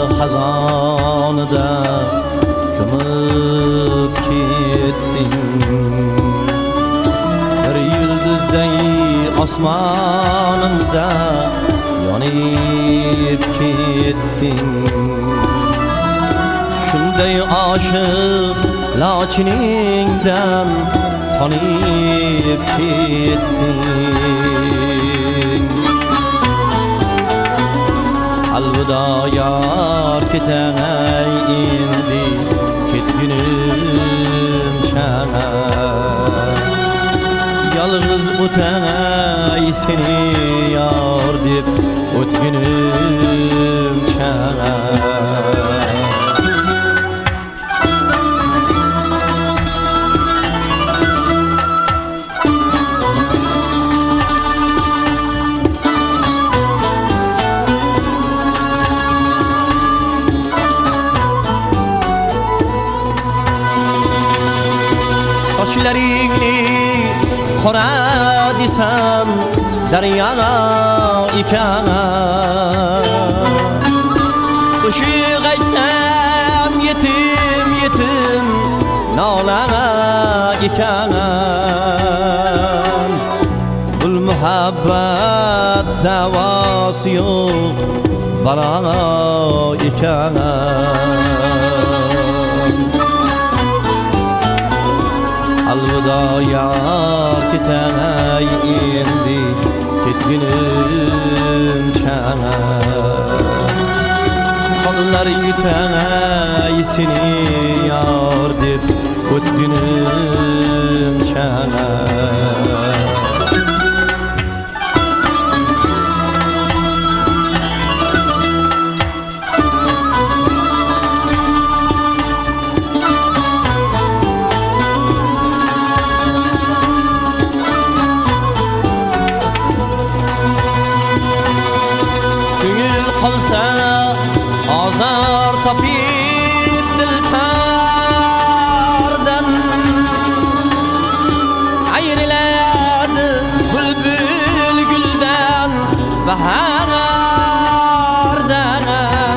xazonida ko'mib ketding. Bir yulduzday osmonimda yonib ketding. Shunday oshiq lochiningdan tonib ketding. Alvido yor ketay endi ketgunimcha. Yalg'iz o'tay seni yor deb o'tgunimcha. Sochlaringni qora desam daryo ekan, qo'shiq aytsam yetim yetim nola ekan. Bul muhabbat davosi yo'q balo ekan. Alvido yor ketay endi ketgunimcha. Qo'llar yutay seni yor deb o'tgunimcha. Qolsa azar topib dilkardan, ayriladi bulbul guldan bahardan.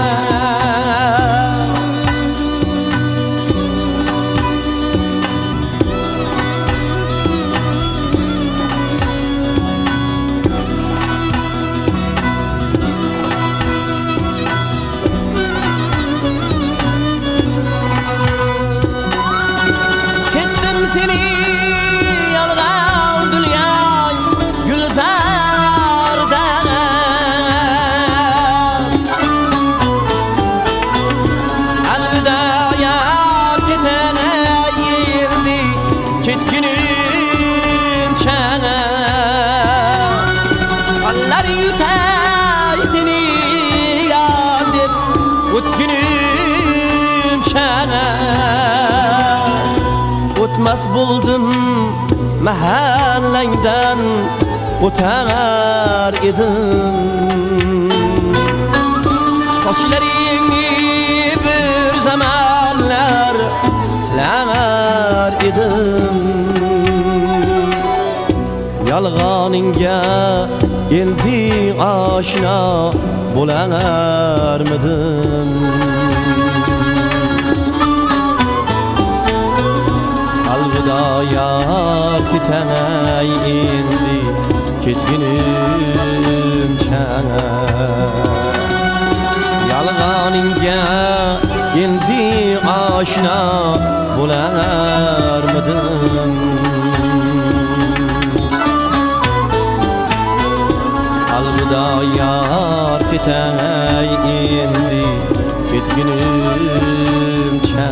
Seni yalgan dünya gülzardan, alvida yar ketay endi ketgunimcha. Qo'llar yutay seni yor deb o'tgunimcha. O'tmas bo'ldim mahallangdan o'tar edim. Sochlaringni bir zamonlar silar edim. Yolg'oningga endi oshno bo'larmidim. Alvido yor ketay endi ketgunimcha. Yolg'oningga endi oshno bo'larmidim. Alvido yor ketay endi ketgunimcha.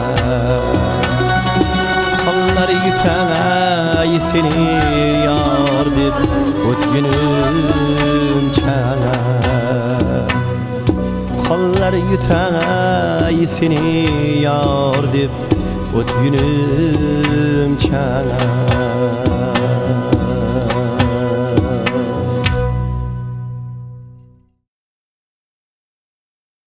Qo'llar yutay seni yor deb o'tgunimcha. Qo'llar yutay seni yor deb o'tgunimcha.